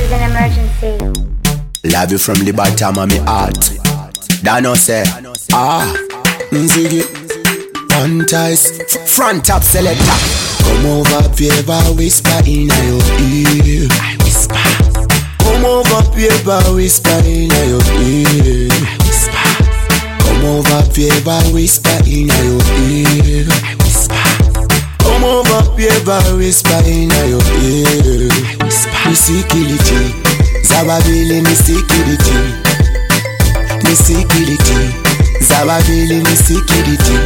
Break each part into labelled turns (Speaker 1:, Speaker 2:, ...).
Speaker 1: is an emergency.
Speaker 2: Love you from the bottom of my heart. Dano say, Ziggy, Antis, front top selector. Come over, paper, whisper in your ear.
Speaker 3: I whisper.
Speaker 2: Come over, paper, whisper in your ear.
Speaker 3: I whisper.
Speaker 2: Come over, paper, whisper in your ear.
Speaker 3: I whisper.
Speaker 2: Come over, paper, whisper in your ear.
Speaker 3: I whisper.
Speaker 2: Security, Zababili, security. Security, Zababili, security.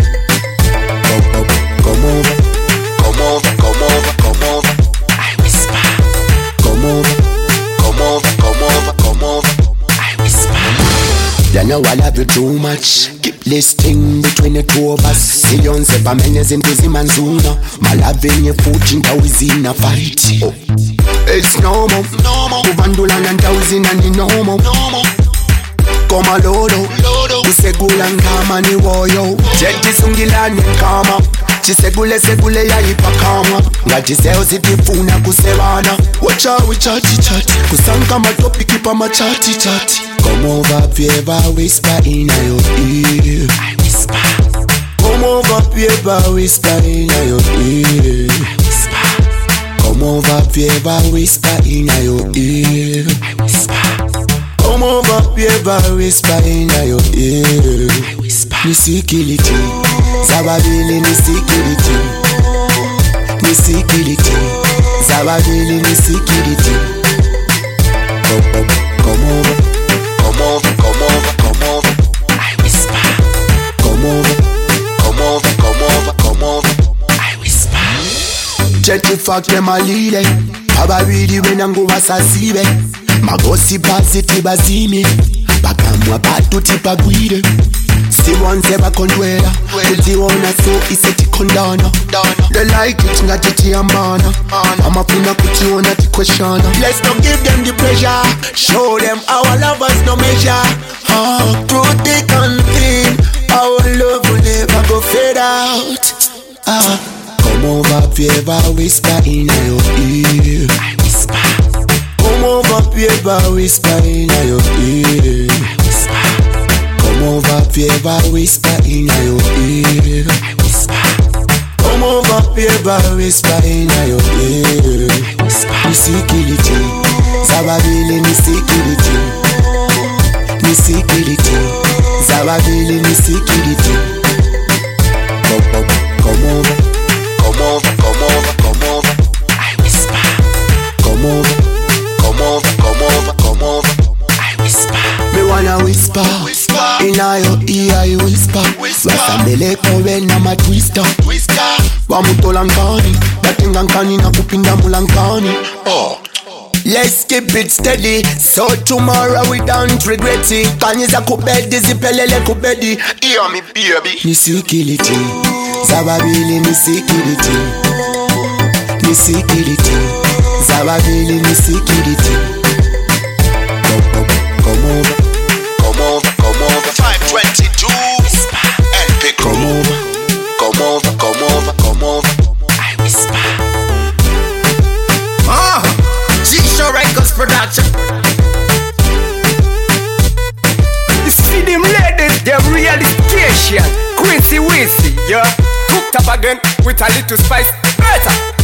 Speaker 2: Come over, come over, come over, come over.
Speaker 3: I whisper.
Speaker 2: Come over, come over, come over, come over.
Speaker 3: I whisper.
Speaker 2: You know I love you too much. Keep listing between the two of us. Millions of amenes into Zimanzuna. My love in your fortune, is in a fight. Oh. It's normal, Uvandula and thousand and the normal. Koma lodo, Usegula nkama ni woyo. Jeti sungila ni kama. Chisegule segule ya ipakama. Ngati seo zitifuna kusevana. Wacha wichati chati. Kusanka matopi kipa machati chati. Come over, paper, whisper in your ear.
Speaker 3: I whisper.
Speaker 2: Come over, paper, whisper in your ear.
Speaker 3: I whisper.
Speaker 2: Come over, paper, whisper in your ear.
Speaker 3: I whisper.
Speaker 2: Come over, paper, whisper in your ear.
Speaker 3: I whisper.
Speaker 2: Security, Zababili, security. Security, Zababili, security. Come over, come over, come over, come over.
Speaker 3: I whisper.
Speaker 2: Come over, come over, come over, come over.
Speaker 3: I whisper.
Speaker 2: Jetty fuck them a lead. Ababidi when I'm go asasibe. Magosi baziti bazimi. Bakamwa batu tipa guide. Still one seba kondwela. Kuti ona so iseti kondana. They like it ngati amana. Mama puna kuti ona ti questiona. Let's not give them the pressure. Show them our lovers no measure. Through thick and thin, our love will never go fade out. Come over, paper, whisper in your ear.
Speaker 3: I whisper.
Speaker 2: Come over, paper, whisper in your ear.
Speaker 3: I whisper.
Speaker 2: Come over, paper, whisper in your ear.
Speaker 3: I whisper.
Speaker 2: Come over, paper, whisper in your ear.
Speaker 3: I whisper.
Speaker 2: Security, Zababili, security. Security, Zababili, security. Come over, come over, come over, come over.
Speaker 3: I whisper.
Speaker 2: Come over, come over, come over, come over.
Speaker 3: I whisper.
Speaker 2: Me wanna whisper, in your ear you whisper. Wasambeleko wena ma twister. Wamutolankani, batengankani na kupinda mulankani. Let's keep it steady, so tomorrow we don't regret it. Kanyiza kubedi, zipelele kubedi. Hear me baby. Ni security, Zababili ni security. Ni security, Zababili ni security. Come over, come over, come over.
Speaker 3: 522. And pick.
Speaker 2: Come over, come over, come over, come over.
Speaker 3: I whisper.
Speaker 4: G-Show Records production. You see them ladies, they're really station. Quincy Wincy, yeah. Cooked up again with a little spice. Better.